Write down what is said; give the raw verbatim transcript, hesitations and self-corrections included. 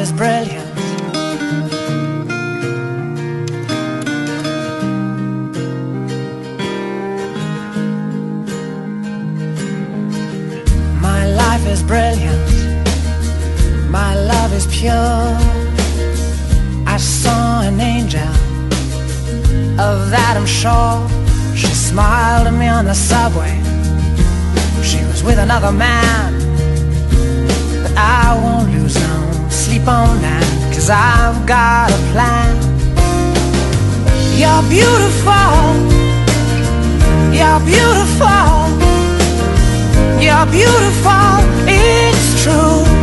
is brilliant. My life is brilliant. My love is pure. I saw an angel, of that I'm sure. She smiled at me on the subway. She was with another man, but I won't lose no sleep on that, 'cause I've got a plan. You're beautiful. You're beautiful. You're beautiful. It's true.